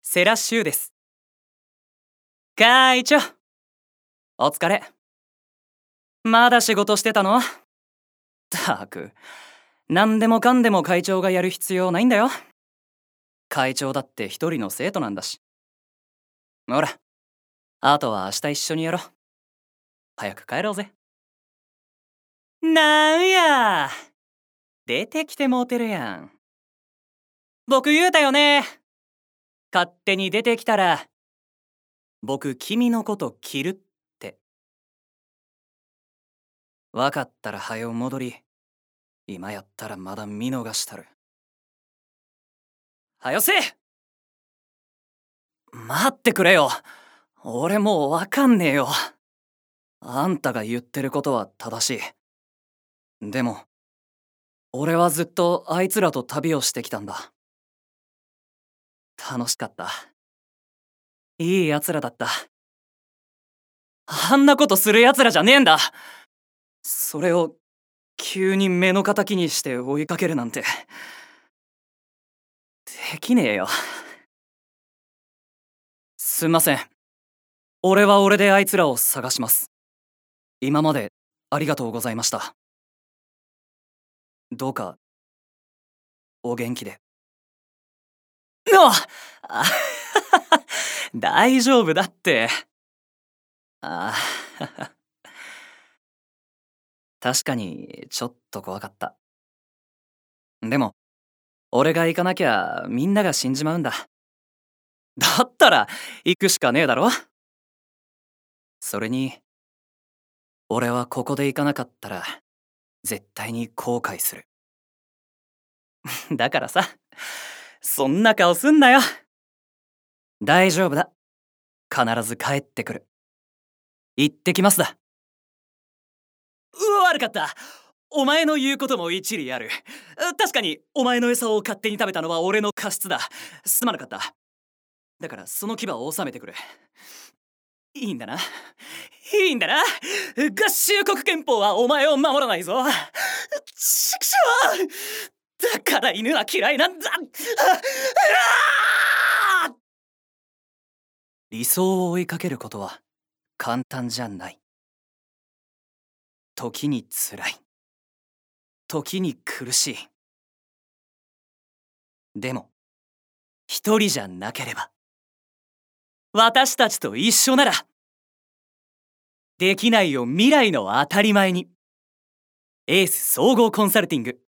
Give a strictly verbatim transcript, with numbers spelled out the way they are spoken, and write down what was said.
セラシュウです。会長、お疲れ。まだ仕事してたの？ったく、何でもかんでも会長がやる必要ないんだよ。会長だって一人の生徒なんだし。ほら、あとは明日一緒にやろう。早く帰ろうぜ。なんや、出てきてもうてるやん。僕言うたよね。勝手に出てきたら、僕君のこと切るって。わかったら早う戻り、今やったらまだ見逃したる。はよせ！待ってくれよ。俺もうわかんねえよ。あんたが言ってることは正しい。でも、俺はずっとあいつらと旅をしてきたんだ。楽しかった。いい奴らだった。あんなことする奴らじゃねえんだ。それを急に目の敵にして追いかけるなんてできねえよ。すんません。俺は俺であいつらを探します。今までありがとうございました。どうかお元気で。ああ大丈夫だって。ああ確かにちょっと怖かった。でも俺が行かなきゃみんなが死んじまうんだ。だったら行くしかねえだろ。それに俺はここで行かなかったら絶対に後悔する。だからさ、そんな顔すんなよ。大丈夫だ。必ず帰ってくる。行ってきますだ。うわ、悪かった。お前の言うことも一理ある。確かにお前の餌を勝手に食べたのは俺の過失だ。すまなかった。だからその牙を収めてくれ。いいんだな。いいんだな。合衆国憲法はお前を守らないぞ。ちくしょう！だから犬は嫌いなんだ。理想を追いかけることは簡単じゃない。時に辛い。時に苦しい。でも、一人じゃなければ、私たちと一緒なら、できないを未来の当たり前に。エース総合コンサルティング